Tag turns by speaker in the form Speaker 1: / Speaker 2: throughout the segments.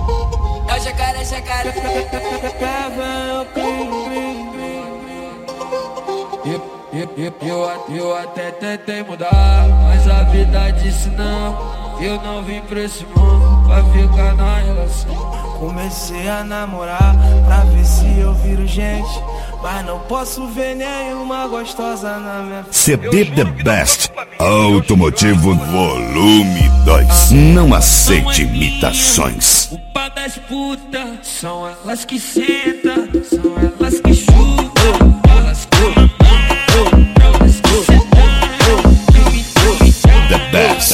Speaker 1: É o jacaré, jacaré. Eu até tentei mudar, mas a vida disse não. Eu não vim pra esse mundo pra ficar na relação.
Speaker 2: Comecei a namorar pra ver se eu viro gente, mas não posso ver nenhuma gostosa na minha frente.
Speaker 3: CD The Best Automotivo Volume 2. Não aceite imitações.
Speaker 1: Culpa das putas, são elas que sentam, são elas que chutam, elas que mamam, elas que sentam.
Speaker 3: The Best.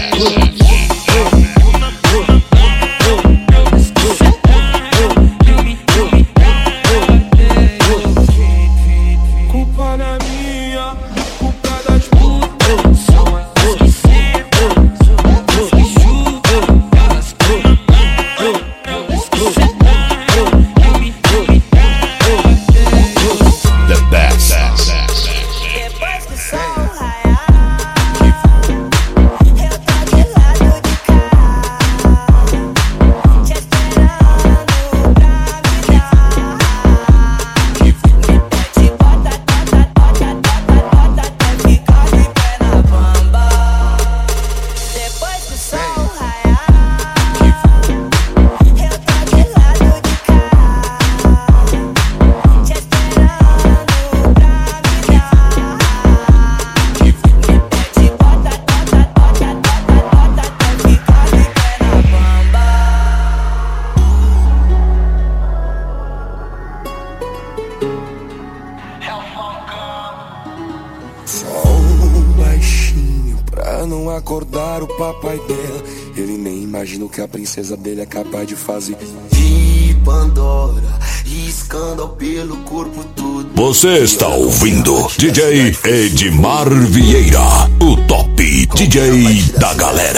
Speaker 4: Acordar o papai dela, ele nem imagina o que a princesa dele é capaz de fazer. De Pandora, riscando pelo corpo todo.
Speaker 3: Você está ouvindo DJ Edmar Vieira, o top DJ da galera.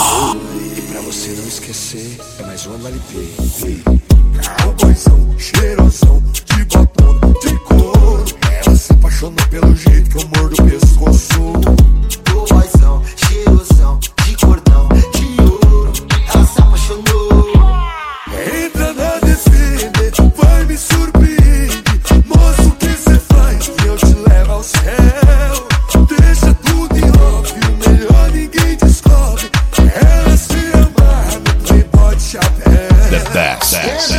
Speaker 4: E pra você não esquecer, é mais uma LP. Cowboyzão, cheirosão, de batom, de couro. Ela se apaixonou pelo jeito que eu mordo o pescoço. Cowboyzão, cheirosão, de cordão, de ouro. Ela se apaixonou. Entra na DCD, vai me surpreender. Mostra o que cê faz, que eu te levo ao céu. Deixa tudo em off, o melhor ninguém descobre. Ela se amarra no Playboy de chapéu.
Speaker 3: The best.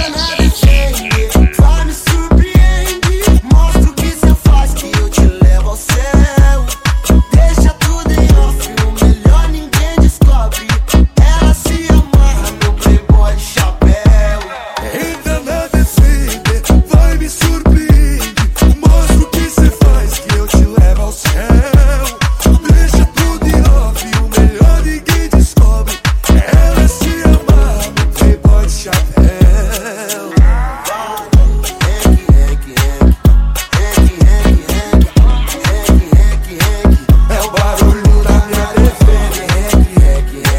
Speaker 4: Vai me surpreender. Mostra o que cê faz, que eu te levo ao céu. Deixa tudo em off, o melhor ninguém descobre. Ela se amarra no Playboy de chapéu. Entra na DCD, vai me surpreender. Mostra o que cê faz, que eu te levo ao céu. Deixa tudo em off, o melhor ninguém descobre. Ela se amarra no Playboy de chapéu. É o barulho da minha defesa.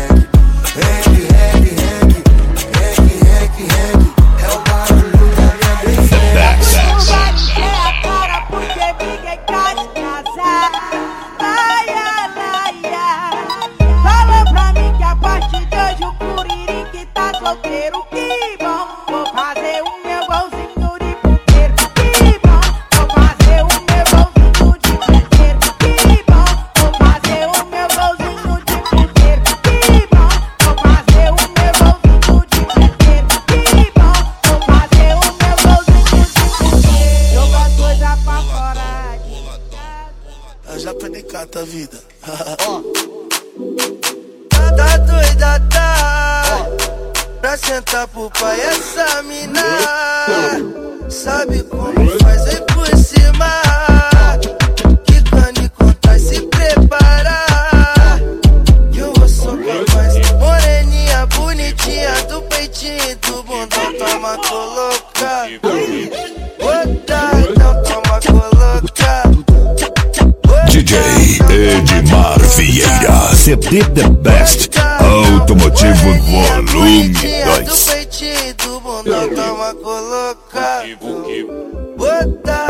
Speaker 4: É o barulho da minha defesa.
Speaker 5: É a cara porque ninguém quer te casar. Ai, ai, ai, ai. Fala pra mim que a partir de hoje o Curirique tá solteiro. Que bom, vou fazer o meu golzinho de puteiro. Que bom, vou fazer o meu golzinho de puteiro. Que bom, vou fazer o meu golzinho de puteiro. Que bom, vou fazer o meu golzinho de puteiro. Que bom, vou fazer o meu golzinho de puteiro. Joga coisa pra fora de
Speaker 2: Já penicata a vida.
Speaker 6: Tá doida, tá? Pra sentar pro pai essa mina. Sabe como faz, vem por cima. Que cane contar, se preparar. Que eu vou socar mais. Moreninha, bonitinha, do peitinho e do bundão. Toma colocar. Bota, então toma colocar.
Speaker 3: DJ Edmar Vieira, CD The Best Automotivo Volume 2.
Speaker 6: Do peitinho e do bundão, toma colocar. Bota.